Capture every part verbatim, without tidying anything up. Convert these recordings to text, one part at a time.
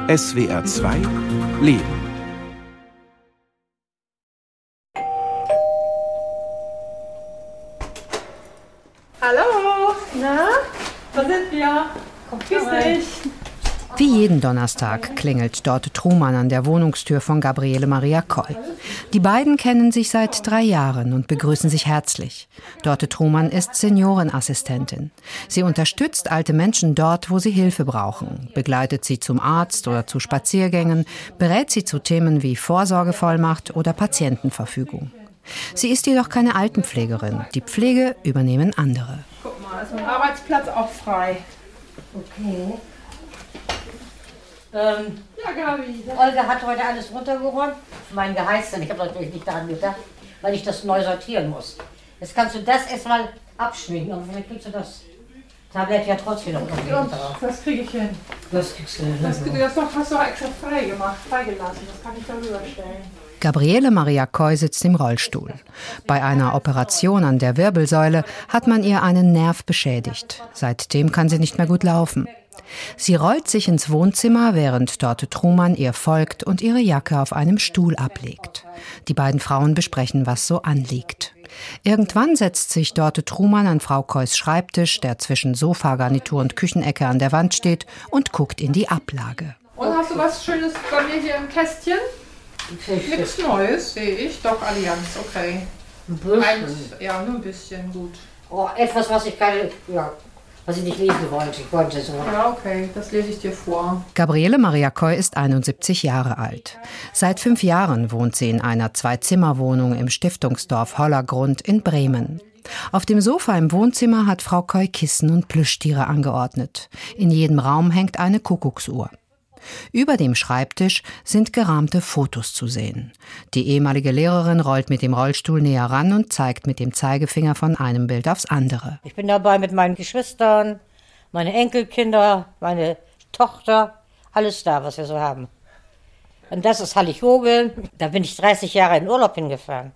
S W R zwei Leben. Hallo, na, da sind wir. Grüß dich. Wie jeden Donnerstag klingelt Dorte Trumann an der Wohnungstür von Gabriele Maria Koy. Die beiden kennen sich seit drei Jahren und begrüßen sich herzlich. Dorte Trumann ist Seniorenassistentin. Sie unterstützt alte Menschen dort, wo sie Hilfe brauchen, begleitet sie zum Arzt oder zu Spaziergängen, berät sie zu Themen wie Vorsorgevollmacht oder Patientenverfügung. Sie ist jedoch keine Altenpflegerin. Die Pflege übernehmen andere. Guck mal, ist mein Arbeitsplatz auch frei. Okay. Ähm, Ja, Gabi. Olga hat heute alles runtergeräumt. Mein Geheiß, denn ich habe natürlich nicht daran gedacht, weil ich das neu sortieren muss. Jetzt kannst du das erstmal abschminken, aber vielleicht kriegst du das Tablett ja trotzdem noch irgendwie Ja, drauf. das kriege ich hin. Das kriegst du hin. Das, das doch, hast du auch extra frei gemacht, freigelassen. Das kann ich darüber stellen. Gabriele Maria Koy sitzt im Rollstuhl. Bei einer Operation an der Wirbelsäule hat man ihr einen Nerv beschädigt. Seitdem kann sie nicht mehr gut laufen. Sie rollt sich ins Wohnzimmer, während Dorte Trumann ihr folgt und ihre Jacke auf einem Stuhl ablegt. Die beiden Frauen besprechen, was so anliegt. Irgendwann setzt sich Dorte Trumann an Frau Koys Schreibtisch, der zwischen Sofagarnitur und Küchenecke an der Wand steht, und guckt in die Ablage. Und hast du was Schönes bei mir hier im Kästchen? Nichts Neues, sehe ich. Doch, Allianz, okay. Ein bisschen. Eins, ja, nur ein bisschen, gut. Oh, etwas, was ich keine, ja, was ich nicht lesen wollte. Ich wollte so. Ja, okay, das lese ich dir vor. Gabriele Maria Koy ist einundsiebzig Jahre alt. Seit fünf Jahren wohnt sie in einer Zwei-Zimmer-Wohnung im Stiftungsdorf Hollergrund in Bremen. Auf dem Sofa im Wohnzimmer hat Frau Koy Kissen und Plüschtiere angeordnet. In jedem Raum hängt eine Kuckucksuhr. Über dem Schreibtisch sind gerahmte Fotos zu sehen. Die ehemalige Lehrerin rollt mit dem Rollstuhl näher ran und zeigt mit dem Zeigefinger von einem Bild aufs andere. Ich bin dabei mit meinen Geschwistern, meine Enkelkinder, meine Tochter, alles da, was wir so haben. Und das ist Hallig-Hogel. Da bin ich dreißig Jahre in Urlaub hingefahren.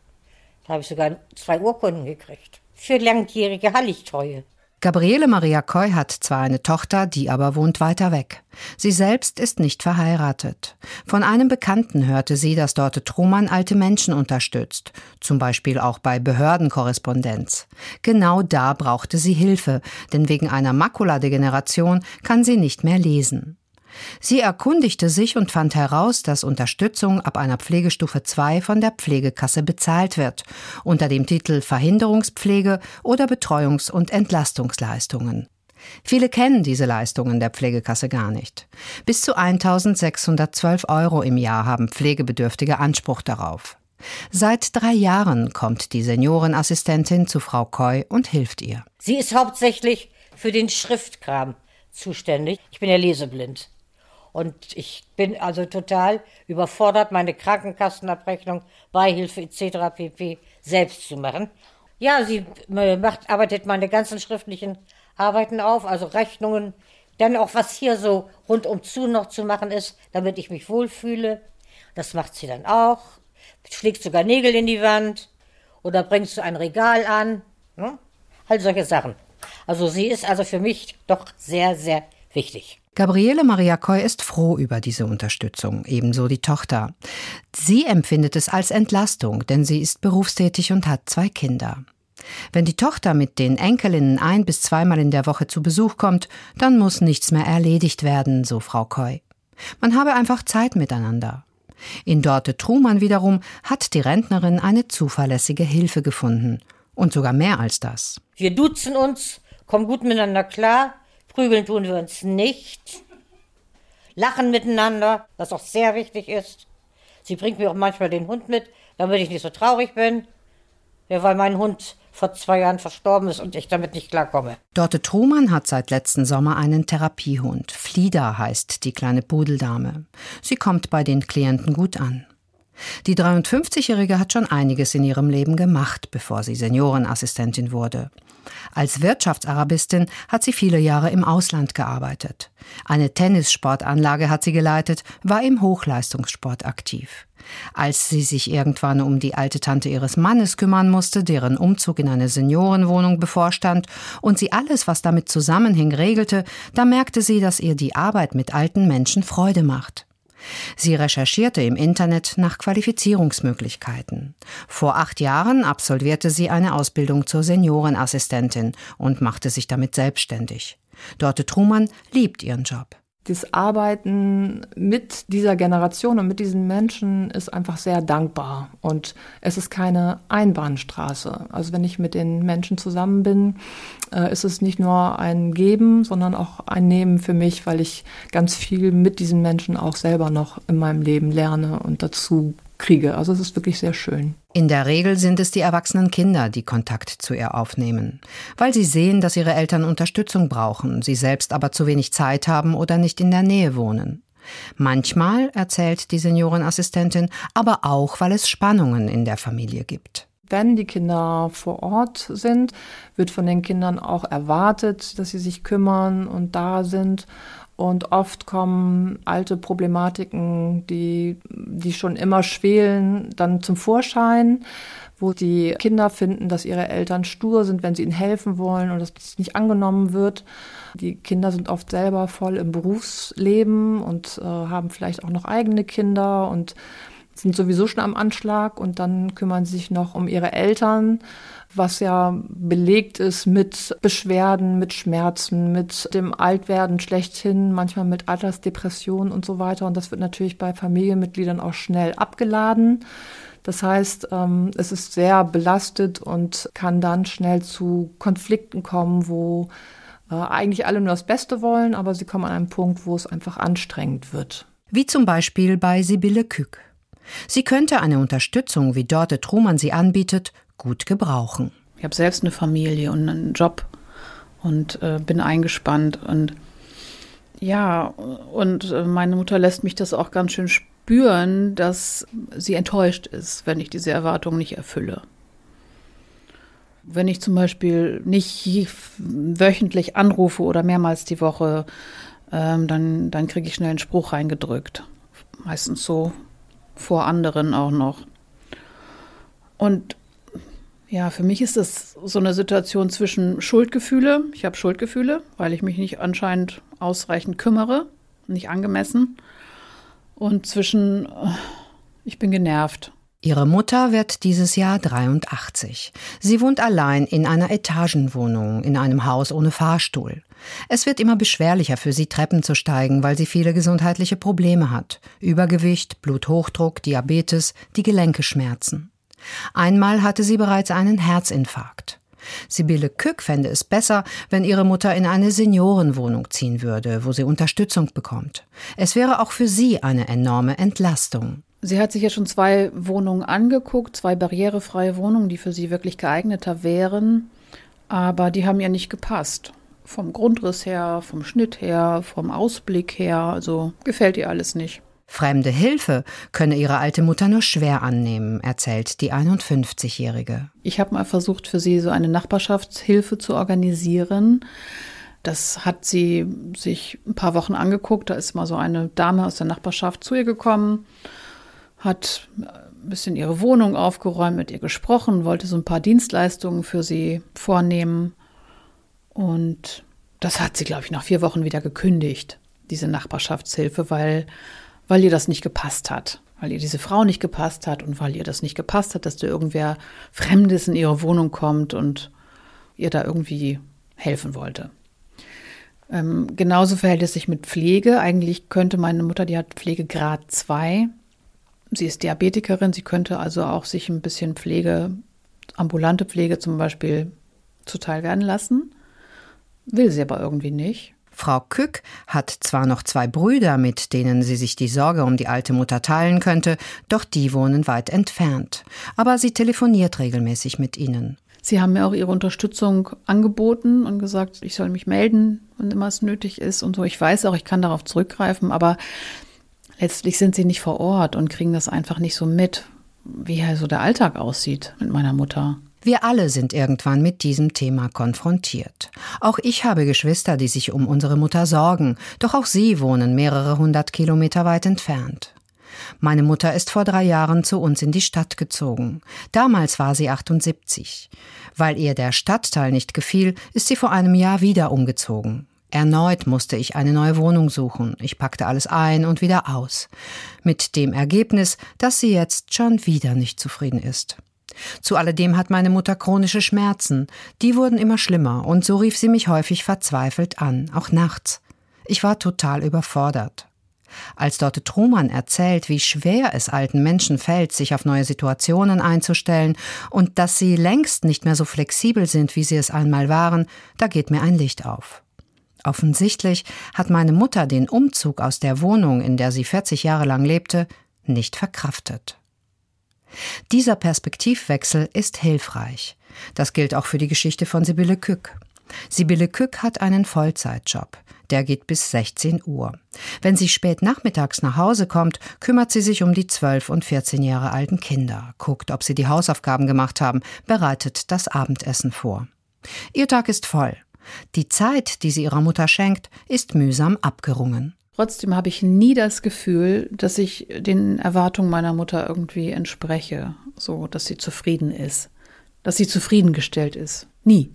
Da habe ich sogar zwei Urkunden gekriegt. Für langjährige Halligtreue. Gabriele Maria Koy hat zwar eine Tochter, die aber wohnt weiter weg. Sie selbst ist nicht verheiratet. Von einem Bekannten hörte sie, dass Dorte Trumann alte Menschen unterstützt, zum Beispiel auch bei Behördenkorrespondenz. Genau da brauchte sie Hilfe, denn wegen einer Makuladegeneration kann sie nicht mehr lesen. Sie erkundigte sich und fand heraus, dass Unterstützung ab einer Pflegestufe zwei von der Pflegekasse bezahlt wird, unter dem Titel Verhinderungspflege oder Betreuungs- und Entlastungsleistungen. Viele kennen diese Leistungen der Pflegekasse gar nicht. Bis zu eintausendsechshundertzwölf Euro im Jahr haben Pflegebedürftige Anspruch darauf. Seit drei Jahren kommt die Seniorenassistentin zu Frau Koy und hilft ihr. Sie ist hauptsächlich für den Schriftkram zuständig. Ich bin ja leseblind. Und ich bin also total überfordert, meine Krankenkassenabrechnung, Beihilfe et cetera pp. Selbst zu machen. Ja, sie macht, arbeitet meine ganzen schriftlichen Arbeiten auf, also Rechnungen. Dann auch, was hier so rundum zu noch zu machen ist, damit ich mich wohlfühle. Das macht sie dann auch. Schlägt sogar Nägel in die Wand oder bringst du ein Regal an. Hm? All solche Sachen. Also sie ist also für mich doch sehr, sehr wichtig. Gabriele Maria Koy ist froh über diese Unterstützung, ebenso die Tochter. Sie empfindet es als Entlastung, denn sie ist berufstätig und hat zwei Kinder. Wenn die Tochter mit den Enkelinnen ein- bis zweimal in der Woche zu Besuch kommt, dann muss nichts mehr erledigt werden, so Frau Koy. Man habe einfach Zeit miteinander. In Dorte Trumann wiederum hat die Rentnerin eine zuverlässige Hilfe gefunden. Und sogar mehr als das. Wir duzen uns, kommen gut miteinander klar, prügeln tun wir uns nicht, lachen miteinander, was auch sehr wichtig ist. Sie bringt mir auch manchmal den Hund mit, damit ich nicht so traurig bin, ja, weil mein Hund vor zwei Jahren verstorben ist und ich damit nicht klarkomme. Dorte Trumann hat seit letzten Sommer einen Therapiehund. Flieda heißt die kleine Pudeldame. Sie kommt bei den Klienten gut an. Die dreiundfünfzigjährige hat schon einiges in ihrem Leben gemacht, bevor sie Seniorenassistentin wurde. Als Wirtschaftsarabistin hat sie viele Jahre im Ausland gearbeitet. Eine Tennissportanlage hat sie geleitet, war im Hochleistungssport aktiv. Als sie sich irgendwann um die alte Tante ihres Mannes kümmern musste, deren Umzug in eine Seniorenwohnung bevorstand und sie alles, was damit zusammenhing, regelte, da merkte sie, dass ihr die Arbeit mit alten Menschen Freude macht. Sie recherchierte im Internet nach Qualifizierungsmöglichkeiten. Vor acht Jahren absolvierte sie eine Ausbildung zur Seniorenassistentin und machte sich damit selbstständig. Dorte Trumann liebt ihren Job. Das Arbeiten mit dieser Generation und mit diesen Menschen ist einfach sehr dankbar. Und es ist keine Einbahnstraße. Also wenn ich mit den Menschen zusammen bin, äh, ist es nicht nur ein Geben, sondern auch ein Nehmen für mich, weil ich ganz viel mit diesen Menschen auch selber noch in meinem Leben lerne und dazu kriege. Also es ist wirklich sehr schön. In der Regel sind es die erwachsenen Kinder, die Kontakt zu ihr aufnehmen, weil sie sehen, dass ihre Eltern Unterstützung brauchen, sie selbst aber zu wenig Zeit haben oder nicht in der Nähe wohnen. Manchmal, erzählt die Seniorenassistentin, aber auch, weil es Spannungen in der Familie gibt. Wenn die Kinder vor Ort sind, wird von den Kindern auch erwartet, dass sie sich kümmern und da sind. Und oft kommen alte Problematiken, die, die schon immer schwelen, dann zum Vorschein, wo die Kinder finden, dass ihre Eltern stur sind, wenn sie ihnen helfen wollen und dass das nicht angenommen wird. Die Kinder sind oft selber voll im Berufsleben und äh, haben vielleicht auch noch eigene Kinder und sind sowieso schon am Anschlag und dann kümmern sie sich noch um ihre Eltern, was ja belegt ist mit Beschwerden, mit Schmerzen, mit dem Altwerden schlechthin, manchmal mit Altersdepressionen und so weiter. Und das wird natürlich bei Familienmitgliedern auch schnell abgeladen. Das heißt, es ist sehr belastet und kann dann schnell zu Konflikten kommen, wo eigentlich alle nur das Beste wollen, aber sie kommen an einen Punkt, wo es einfach anstrengend wird. Wie zum Beispiel bei Sibylle Kück. Sie könnte eine Unterstützung, wie Dorte Trumann sie anbietet, gut gebrauchen. Ich habe selbst eine Familie und einen Job und äh, bin eingespannt. Und ja, und äh, meine Mutter lässt mich das auch ganz schön spüren, dass sie enttäuscht ist, wenn ich diese Erwartungen nicht erfülle. Wenn ich zum Beispiel nicht wöchentlich anrufe oder mehrmals die Woche, ähm, dann, dann kriege ich schnell einen Spruch reingedrückt. Meistens so vor anderen auch noch. Und ja, für mich ist das so eine Situation zwischen Schuldgefühle. Ich habe Schuldgefühle, weil ich mich nicht anscheinend ausreichend kümmere, nicht angemessen. Und zwischen, ich bin genervt. Ihre Mutter wird dieses Jahr dreiundachtzig. Sie wohnt allein in einer Etagenwohnung, in einem Haus ohne Fahrstuhl. Es wird immer beschwerlicher für sie, Treppen zu steigen, weil sie viele gesundheitliche Probleme hat. Übergewicht, Bluthochdruck, Diabetes, die Gelenke schmerzen. Einmal hatte sie bereits einen Herzinfarkt. Sibylle Kück fände es besser, wenn ihre Mutter in eine Seniorenwohnung ziehen würde, wo sie Unterstützung bekommt. Es wäre auch für sie eine enorme Entlastung. Sie hat sich ja schon zwei Wohnungen angeguckt, zwei barrierefreie Wohnungen, die für sie wirklich geeigneter wären, aber die haben ihr nicht gepasst. Vom Grundriss her, vom Schnitt her, vom Ausblick her, also gefällt ihr alles nicht. Fremde Hilfe könne ihre alte Mutter nur schwer annehmen, erzählt die einundfünfzigjährige. Ich habe mal versucht, für sie so eine Nachbarschaftshilfe zu organisieren. Das hat sie sich ein paar Wochen angeguckt. Da ist mal so eine Dame aus der Nachbarschaft zu ihr gekommen, hat ein bisschen ihre Wohnung aufgeräumt, mit ihr gesprochen, wollte so ein paar Dienstleistungen für sie vornehmen. Und das hat sie, glaube ich, nach vier Wochen wieder gekündigt, diese Nachbarschaftshilfe, weil, weil ihr das nicht gepasst hat. Weil ihr diese Frau nicht gepasst hat und weil ihr das nicht gepasst hat, dass da irgendwer Fremdes in ihre Wohnung kommt und ihr da irgendwie helfen wollte. Ähm, genauso verhält es sich mit Pflege. Eigentlich könnte meine Mutter, die hat Pflegegrad zwei. Sie ist Diabetikerin, sie könnte also auch sich ein bisschen Pflege, ambulante Pflege zum Beispiel, zuteil werden lassen. Will sie aber irgendwie nicht. Frau Kück hat zwar noch zwei Brüder, mit denen sie sich die Sorge um die alte Mutter teilen könnte, doch die wohnen weit entfernt. Aber sie telefoniert regelmäßig mit ihnen. Sie haben mir auch ihre Unterstützung angeboten und gesagt, ich soll mich melden, wenn immer es nötig ist und so. Ich weiß auch, ich kann darauf zurückgreifen, aber letztlich sind sie nicht vor Ort und kriegen das einfach nicht so mit, wie halt so der Alltag aussieht mit meiner Mutter. Wir alle sind irgendwann mit diesem Thema konfrontiert. Auch ich habe Geschwister, die sich um unsere Mutter sorgen, doch auch sie wohnen mehrere hundert Kilometer weit entfernt. Meine Mutter ist vor drei Jahren zu uns in die Stadt gezogen. Damals war sie achtundsiebzig. Weil ihr der Stadtteil nicht gefiel, ist sie vor einem Jahr wieder umgezogen. Erneut musste ich eine neue Wohnung suchen. Ich packte alles ein und wieder aus. Mit dem Ergebnis, dass sie jetzt schon wieder nicht zufrieden ist. Zu alledem hat meine Mutter chronische Schmerzen. Die wurden immer schlimmer und so rief sie mich häufig verzweifelt an, auch nachts. Ich war total überfordert. Als Dorte Trumann erzählt, wie schwer es alten Menschen fällt, sich auf neue Situationen einzustellen und dass sie längst nicht mehr so flexibel sind, wie sie es einmal waren, da geht mir ein Licht auf. Offensichtlich hat meine Mutter den Umzug aus der Wohnung, in der sie vierzig Jahre lang lebte, nicht verkraftet. Dieser Perspektivwechsel ist hilfreich. Das gilt auch für die Geschichte von Sibylle Kück. Sibylle Kück hat einen Vollzeitjob. Der geht bis sechzehn Uhr. Wenn sie spät nachmittags nach Hause kommt, kümmert sie sich um die zwölf- und vierzehn Jahre alten Kinder, guckt, ob sie die Hausaufgaben gemacht haben, bereitet das Abendessen vor. Ihr Tag ist voll. Die Zeit, die sie ihrer Mutter schenkt, ist mühsam abgerungen. Trotzdem habe ich nie das Gefühl, dass ich den Erwartungen meiner Mutter irgendwie entspreche, so dass sie zufrieden ist, dass sie zufriedengestellt ist. Nie.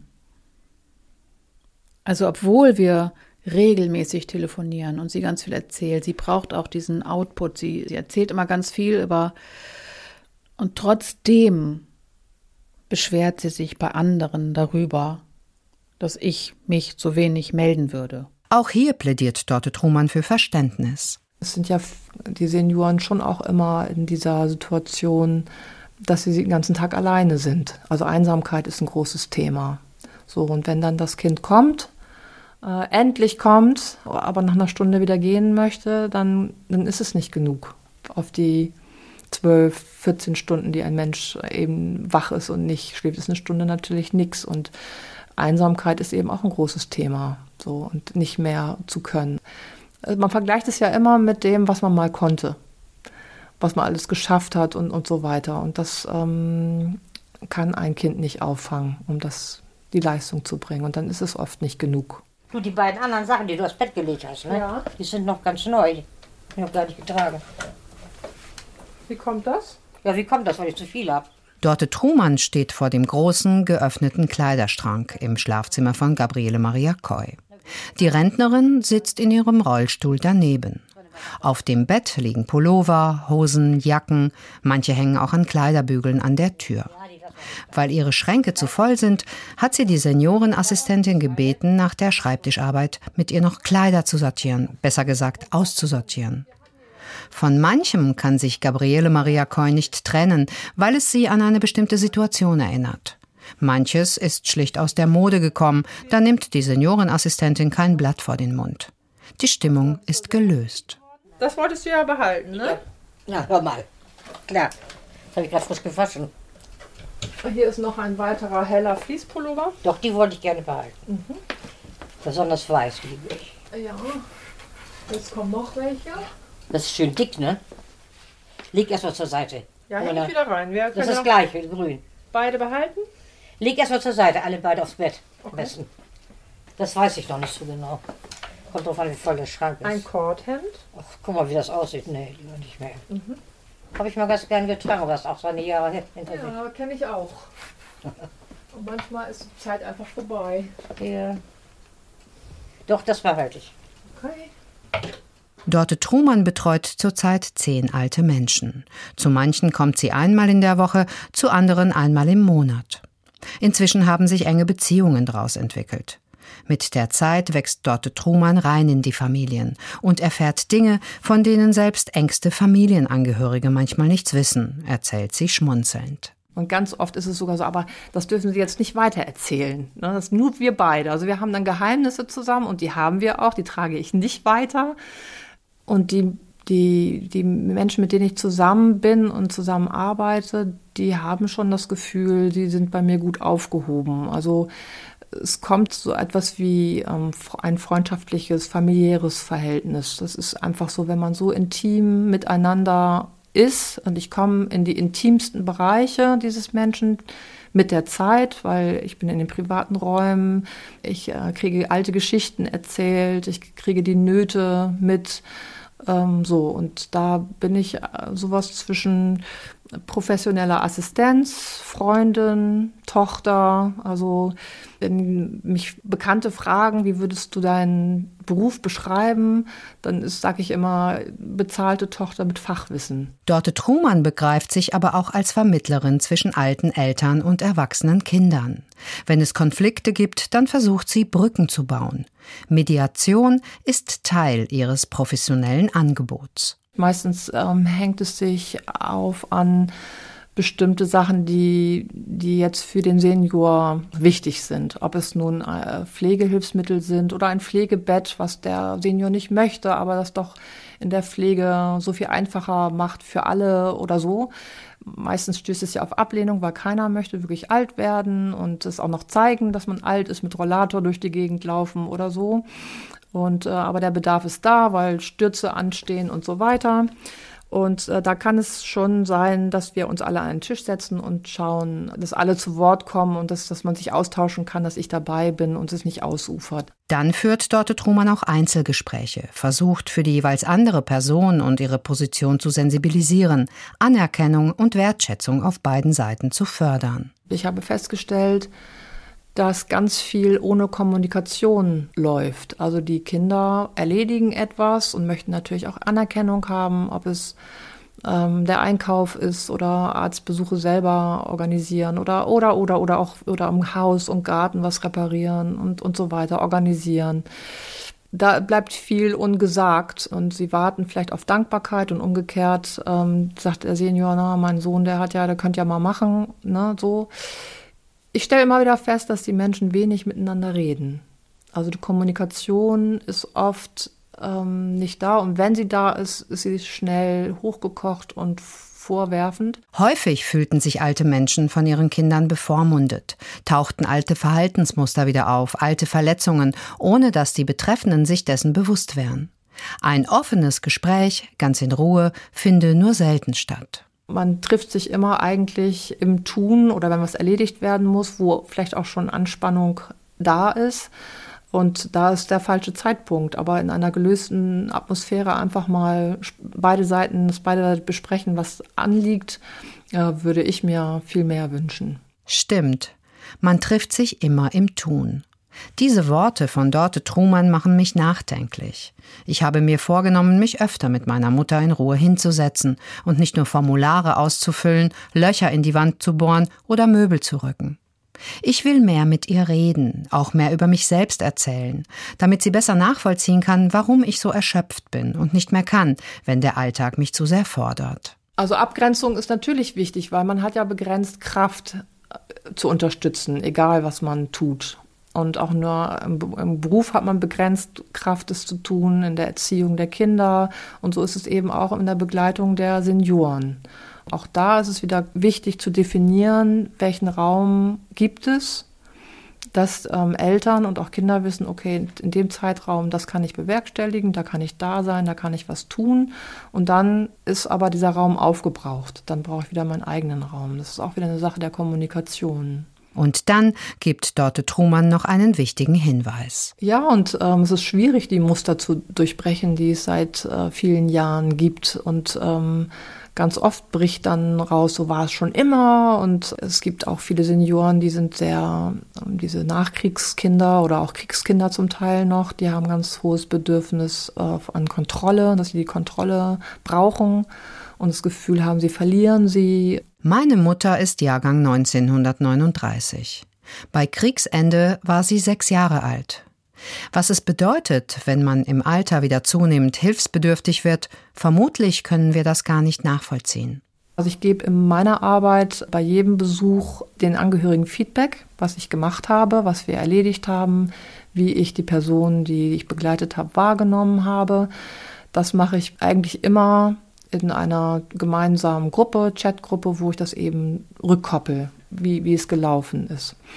Also obwohl wir regelmäßig telefonieren und sie ganz viel erzählt, sie braucht auch diesen Output, sie, sie erzählt immer ganz viel über, und trotzdem beschwert sie sich bei anderen darüber, dass ich mich zu wenig melden würde. Auch hier plädiert Dorte Trumann für Verständnis. Es sind ja die Senioren schon auch immer in dieser Situation, dass sie den ganzen Tag alleine sind. Also Einsamkeit ist ein großes Thema. So, und wenn dann das Kind kommt, äh, endlich kommt, aber nach einer Stunde wieder gehen möchte, dann, dann ist es nicht genug auf die zwölf, vierzehn Stunden, die ein Mensch eben wach ist und nicht schläft, ist eine Stunde natürlich nichts. Und Einsamkeit ist eben auch ein großes Thema, so, und nicht mehr zu können. Also man vergleicht es ja immer mit dem, was man mal konnte, was man alles geschafft hat und, und so weiter. Und das ähm, kann ein Kind nicht auffangen, um das, die Leistung zu bringen. Und dann ist es oft nicht genug. Du, die beiden anderen Sachen, die du aufs Bett gelegt hast, ne? Ja. Die sind noch ganz neu. Ich habe gar nicht getragen. Wie kommt das? Ja, wie kommt das, weil ich zu viel habe? Dorte Trumann steht vor dem großen, geöffneten Kleiderschrank im Schlafzimmer von Gabriele Maria Coy. Die Rentnerin sitzt in ihrem Rollstuhl daneben. Auf dem Bett liegen Pullover, Hosen, Jacken, manche hängen auch an Kleiderbügeln an der Tür. Weil ihre Schränke zu voll sind, hat sie die Seniorenassistentin gebeten, nach der Schreibtischarbeit mit ihr noch Kleider zu sortieren, besser gesagt auszusortieren. Von manchem kann sich Gabriele Maria Coy nicht trennen, weil es sie an eine bestimmte Situation erinnert. Manches ist schlicht aus der Mode gekommen, da nimmt die Seniorenassistentin kein Blatt vor den Mund. Die Stimmung ist gelöst. Das wolltest du ja behalten, ne? Ja, hör mal. Klar, das habe ich gerade frisch gewaschen. Hier ist noch ein weiterer heller Fließpullover. Doch, die wollte ich gerne behalten. Mhm. Besonders weiß liebe ich. Ja, jetzt kommen noch welche. Das ist schön dick, ne? Leg erstmal zur Seite. Ja, häng ich wieder rein. Wir das können ist das gleiche, grün. Beide behalten? Leg erstmal zur Seite, alle beide aufs Bett. Am Okay. besten. Das weiß ich noch nicht so genau. Kommt drauf an, wie voll der Schrank ist. Ein Kordhemd. Ach, guck mal, wie das aussieht. Nee, lieber nicht mehr. Mhm. Habe ich mal ganz gern getragen, aber das ist auch seine Jahre hinter sich. Ja, kenne ich auch. Und manchmal ist die Zeit einfach vorbei. Ja. Doch, das behalte ich. Okay. Dorte Trumann betreut zurzeit zehn alte Menschen. Zu manchen kommt sie einmal in der Woche, zu anderen einmal im Monat. Inzwischen haben sich enge Beziehungen daraus entwickelt. Mit der Zeit wächst Dorte Trumann rein in die Familien und erfährt Dinge, von denen selbst engste Familienangehörige manchmal nichts wissen, erzählt sie schmunzelnd. Und ganz oft ist es sogar so, aber das dürfen Sie jetzt nicht weitererzählen. Ne? Das sind nur wir beide. Also wir haben dann Geheimnisse zusammen und die haben wir auch, die trage ich nicht weiter. Und die, die, die Menschen, mit denen ich zusammen bin und zusammen arbeite, die haben schon das Gefühl, die sind bei mir gut aufgehoben. Also es kommt so etwas wie ähm, ein freundschaftliches, familiäres Verhältnis. Das ist einfach so, wenn man so intim miteinander ist, und ich komme in die intimsten Bereiche dieses Menschen mit der Zeit, weil ich bin in den privaten Räumen, ich äh, kriege alte Geschichten erzählt, ich kriege die Nöte mit, ähm, so, und da bin ich äh, sowas zwischen professioneller Assistenz, Freundin, Tochter. Also wenn mich Bekannte fragen, wie würdest du deinen Beruf beschreiben, dann sage ich immer, bezahlte Tochter mit Fachwissen. Dorte Trumann begreift sich aber auch als Vermittlerin zwischen alten Eltern und erwachsenen Kindern. Wenn es Konflikte gibt, dann versucht sie, Brücken zu bauen. Mediation ist Teil ihres professionellen Angebots. Meistens ähm, hängt es sich auf an bestimmte Sachen, die, die jetzt für den Senior wichtig sind. Ob es nun äh, Pflegehilfsmittel sind oder ein Pflegebett, was der Senior nicht möchte, aber das doch in der Pflege so viel einfacher macht für alle oder so. Meistens stößt es ja auf Ablehnung, weil keiner möchte wirklich alt werden und es auch noch zeigen, dass man alt ist, mit Rollator durch die Gegend laufen oder so. Und, äh, aber der Bedarf ist da, weil Stürze anstehen und so weiter. Und äh, da kann es schon sein, dass wir uns alle an den Tisch setzen und schauen, dass alle zu Wort kommen und dass, dass man sich austauschen kann, dass ich dabei bin und es nicht ausufert. Dann führt Dorte Trumann auch Einzelgespräche, versucht für die jeweils andere Person und ihre Position zu sensibilisieren, Anerkennung und Wertschätzung auf beiden Seiten zu fördern. Ich habe festgestellt, dass ganz viel ohne Kommunikation läuft. Also die Kinder erledigen etwas und möchten natürlich auch Anerkennung haben, ob es ähm, der Einkauf ist oder Arztbesuche selber organisieren oder oder oder oder auch oder im Haus und Garten was reparieren und und so weiter organisieren. Da bleibt viel ungesagt und sie warten vielleicht auf Dankbarkeit und umgekehrt ähm, sagt der Senior, na, mein Sohn, der hat ja, der könnte ja mal machen, ne, so. Ich stelle immer wieder fest, dass die Menschen wenig miteinander reden. Also die Kommunikation ist oft ähm, nicht da. Und wenn sie da ist, ist sie schnell hochgekocht und vorwerfend. Häufig fühlten sich alte Menschen von ihren Kindern bevormundet, tauchten alte Verhaltensmuster wieder auf, alte Verletzungen, ohne dass die Betreffenden sich dessen bewusst wären. Ein offenes Gespräch, ganz in Ruhe, finde nur selten statt. Man trifft sich immer eigentlich im Tun oder wenn was erledigt werden muss, wo vielleicht auch schon Anspannung da ist. Und da ist der falsche Zeitpunkt. Aber in einer gelösten Atmosphäre einfach mal beide Seiten, dass beide besprechen, was anliegt, würde ich mir viel mehr wünschen. Stimmt. Man trifft sich immer im Tun. Diese Worte von Dorte Trumann machen mich nachdenklich. Ich habe mir vorgenommen, mich öfter mit meiner Mutter in Ruhe hinzusetzen und nicht nur Formulare auszufüllen, Löcher in die Wand zu bohren oder Möbel zu rücken. Ich will mehr mit ihr reden, auch mehr über mich selbst erzählen, damit sie besser nachvollziehen kann, warum ich so erschöpft bin und nicht mehr kann, wenn der Alltag mich zu sehr fordert. Also Abgrenzung ist natürlich wichtig, weil man hat ja begrenzt Kraft zu unterstützen, egal was man tut. Und auch nur im, im Beruf hat man begrenzt Kraft, es zu tun, in der Erziehung der Kinder. Und so ist es eben auch in der Begleitung der Senioren. Auch da ist es wieder wichtig zu definieren, welchen Raum gibt es, dass ähm, Eltern und auch Kinder wissen, okay, in dem Zeitraum, das kann ich bewerkstelligen, da kann ich da sein, da kann ich was tun. Und dann ist aber dieser Raum aufgebraucht. Dann brauche ich wieder meinen eigenen Raum. Das ist auch wieder eine Sache der Kommunikation. Und dann gibt Dorte Trumann noch einen wichtigen Hinweis. Ja, und ähm, es ist schwierig, die Muster zu durchbrechen, die es seit äh, vielen Jahren gibt. Und ähm, ganz oft bricht dann raus, so war es schon immer. Und es gibt auch viele Senioren, die sind sehr, ähm, diese Nachkriegskinder oder auch Kriegskinder zum Teil noch, die haben ganz hohes Bedürfnis äh, an Kontrolle, dass sie die Kontrolle brauchen und das Gefühl haben, sie verlieren sie. Meine Mutter ist Jahrgang neunzehnhundertneununddreißig. Bei Kriegsende war sie sechs Jahre alt. Was es bedeutet, wenn man im Alter wieder zunehmend hilfsbedürftig wird, vermutlich können wir das gar nicht nachvollziehen. Also ich gebe in meiner Arbeit bei jedem Besuch den Angehörigen Feedback, was ich gemacht habe, was wir erledigt haben, wie ich die Person, die ich begleitet habe, wahrgenommen habe. Das mache ich eigentlich immer in einer gemeinsamen Gruppe, Chatgruppe, wo ich das eben rückkoppel, wie, wie es gelaufen ist.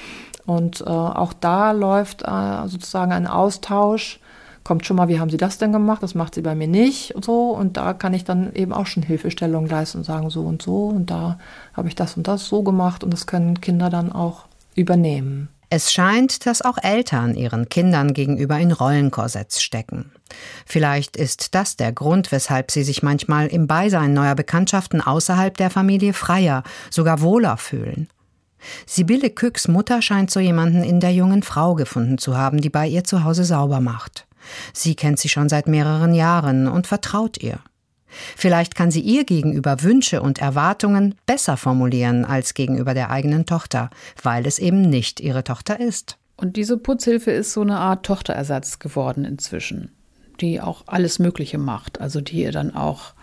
Und äh, auch da läuft äh, sozusagen ein Austausch. Kommt schon mal, wie haben Sie das denn gemacht? Das macht sie bei mir nicht und so. Und da kann ich dann eben auch schon Hilfestellung leisten und sagen, so und so. Und da habe ich das und das so gemacht. Und das können Kinder dann auch übernehmen. Es scheint, dass auch Eltern ihren Kindern gegenüber in Rollenkorsetts stecken. Vielleicht ist das der Grund, weshalb sie sich manchmal im Beisein neuer Bekanntschaften außerhalb der Familie freier, sogar wohler fühlen. Sibylle Kücks Mutter scheint so jemanden in der jungen Frau gefunden zu haben, die bei ihr zu Hause sauber macht. Sie kennt sie schon seit mehreren Jahren und vertraut ihr. Vielleicht kann sie ihr gegenüber Wünsche und Erwartungen besser formulieren als gegenüber der eigenen Tochter, weil es eben nicht ihre Tochter ist. Und diese Putzhilfe ist so eine Art Tochterersatz geworden inzwischen, die auch alles Mögliche macht. Also die ihr dann auch,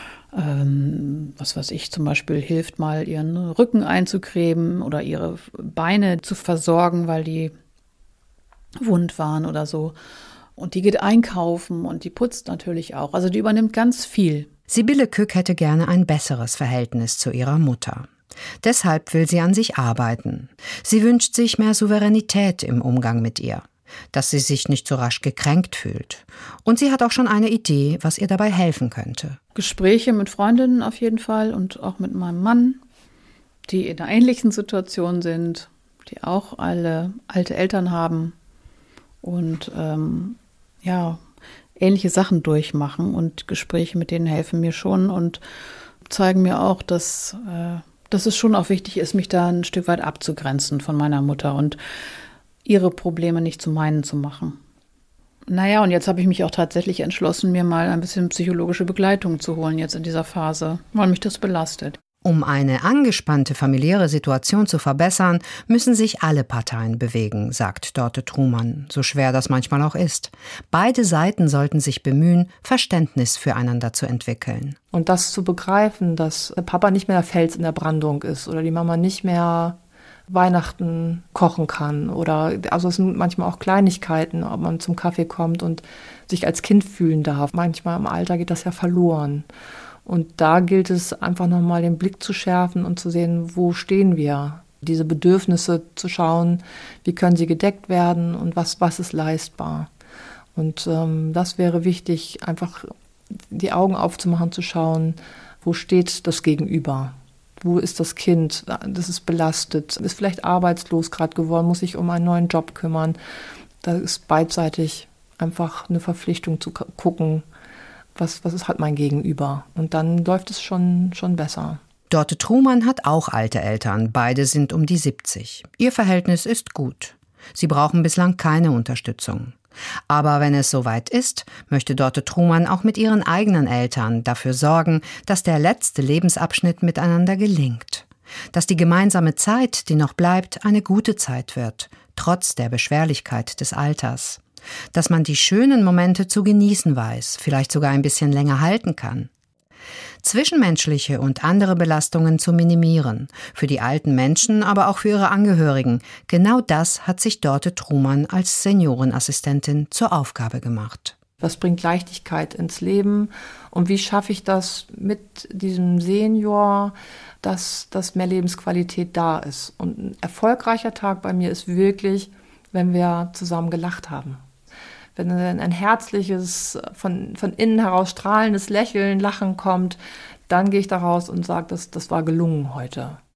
ähm, was weiß ich, zum Beispiel hilft, mal ihren Rücken einzucremen oder ihre Beine zu versorgen, weil die wund waren oder so. Und die geht einkaufen und die putzt natürlich auch. Also die übernimmt ganz viel. Sibylle Kück hätte gerne ein besseres Verhältnis zu ihrer Mutter. Deshalb will sie an sich arbeiten. Sie wünscht sich mehr Souveränität im Umgang mit ihr, dass sie sich nicht so rasch gekränkt fühlt. Und sie hat auch schon eine Idee, was ihr dabei helfen könnte. Gespräche mit Freundinnen auf jeden Fall und auch mit meinem Mann, die in einer ähnlichen Situation sind, die auch alle alte Eltern haben und ähm, ja, ähnliche Sachen durchmachen. Und Gespräche mit denen helfen mir schon und zeigen mir auch, dass, äh, dass es schon auch wichtig ist, mich da ein Stück weit abzugrenzen von meiner Mutter und ihre Probleme nicht zu meinen zu machen. Naja, und jetzt habe ich mich auch tatsächlich entschlossen, mir mal ein bisschen psychologische Begleitung zu holen jetzt in dieser Phase, weil mich das belastet. Um eine angespannte familiäre Situation zu verbessern, müssen sich alle Parteien bewegen, sagt Dorte Trumann, so schwer das manchmal auch ist. Beide Seiten sollten sich bemühen, Verständnis füreinander zu entwickeln. Und das zu begreifen, dass der Papa nicht mehr der Fels in der Brandung ist oder die Mama nicht mehr Weihnachten kochen kann. Oder also es sind manchmal auch Kleinigkeiten, ob man zum Kaffee kommt und sich als Kind fühlen darf. Manchmal im Alter geht das ja verloren. Und da gilt es einfach nochmal den Blick zu schärfen und zu sehen, wo stehen wir? Diese Bedürfnisse zu schauen, wie können sie gedeckt werden und was, was ist leistbar? Und ähm, das wäre wichtig, einfach die Augen aufzumachen, zu schauen, wo steht das Gegenüber? Wo ist das Kind? Das ist belastet, ist vielleicht arbeitslos gerade geworden, muss sich um einen neuen Job kümmern. Da ist beidseitig einfach eine Verpflichtung zu gucken, Was, was ist halt mein Gegenüber? Und dann läuft es schon, schon besser. Dorte Trumann hat auch alte Eltern. Beide sind um die siebzig. Ihr Verhältnis ist gut. Sie brauchen bislang keine Unterstützung. Aber wenn es soweit ist, möchte Dorte Trumann auch mit ihren eigenen Eltern dafür sorgen, dass der letzte Lebensabschnitt miteinander gelingt. Dass die gemeinsame Zeit, die noch bleibt, eine gute Zeit wird, trotz der Beschwerlichkeit des Alters. Dass man die schönen Momente zu genießen weiß, vielleicht sogar ein bisschen länger halten kann. Zwischenmenschliche und andere Belastungen zu minimieren, für die alten Menschen, aber auch für ihre Angehörigen. Genau das hat sich Dorte Trumann als Seniorenassistentin zur Aufgabe gemacht. Was bringt Leichtigkeit ins Leben und wie schaffe ich das mit diesem Senior, dass, dass mehr Lebensqualität da ist? Und ein erfolgreicher Tag bei mir ist wirklich, wenn wir zusammen gelacht haben. Wenn ein herzliches, von, von innen heraus strahlendes Lächeln, Lachen kommt, dann gehe ich da raus und sage, das, das war gelungen heute.